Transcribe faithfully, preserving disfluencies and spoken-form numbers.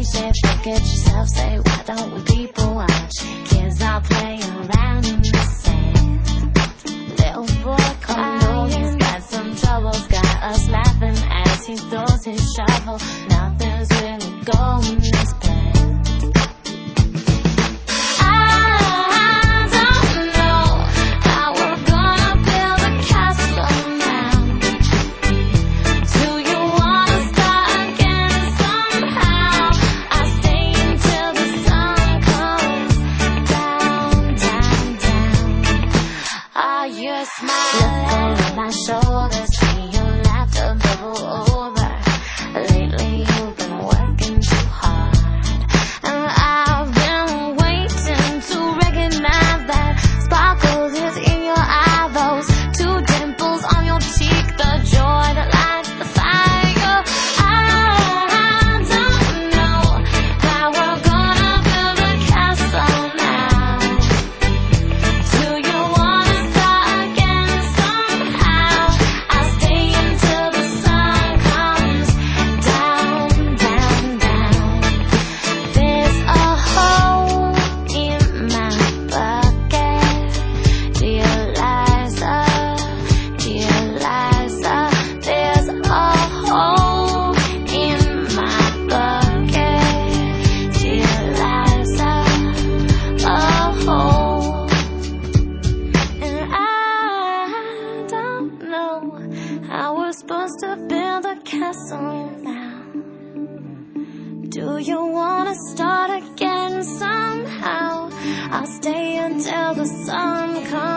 say forget yourself, say why don't we people watch? Kids all playing around in the sand. Little boy crying, he's got some troubles, got us laughing as he throws his shovel. Nothing's really going as planned. You're smiling, look over my shoulders, see your laughter bubble over. Lately you've been working too hard, and I've been waiting to recognize that sparkles is in your eye, those two dimples on your cheek, the joy that lights the fire. I don't know how we're gonna build a castle now. Do you want how we're supposed to build a castle now? Do you wanna start again somehow? I'll stay until the sun comes.